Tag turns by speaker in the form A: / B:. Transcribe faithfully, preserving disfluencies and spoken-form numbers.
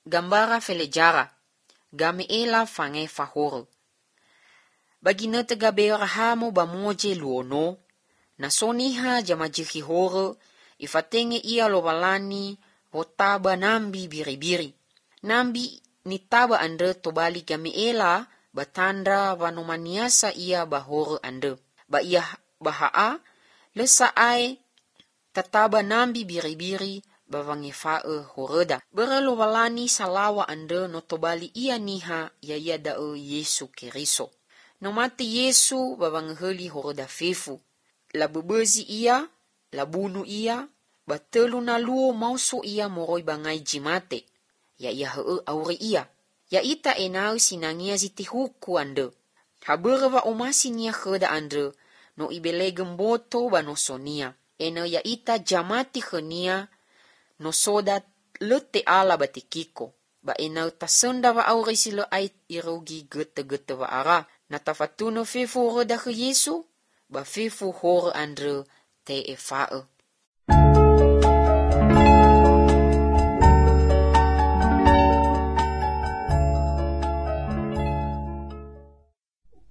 A: gambara felejara, game ela fange fahoro. Bagi netaga beorahamo bamoje luono, na soniha jamajiki horo, ifatenge ia lobalani, rotaba nambi biri-biri. Nambi nitaba ande tobali game ela, batanda vanomaniasa ia bahoro ande. Ba ia bahaa, lesa ai, tataba nambi biri-biri, bavangefae horeda. Berelo walani salawa ande notobali ia niha ya ia dao Yesu Keriso. No mati Yesu bavangeheli horeda fefu. La bebezi ia, la bunu ia, batelu na luo mauso ia moroi bangai jimate. Ya ia hee aure ia. Ya ita enau sinangia ziti huku ande. Haberwa omasi nia kheda ande, no ibelegem boto banosonia. Ena ya ita jamati khenia, no soda lete ala batikiko. Ba enau tasenda wa aure silo ait irogi gete-gete wa ara. Natafatuno fefu roda ke Yesu, ba fefu hor andre te efae.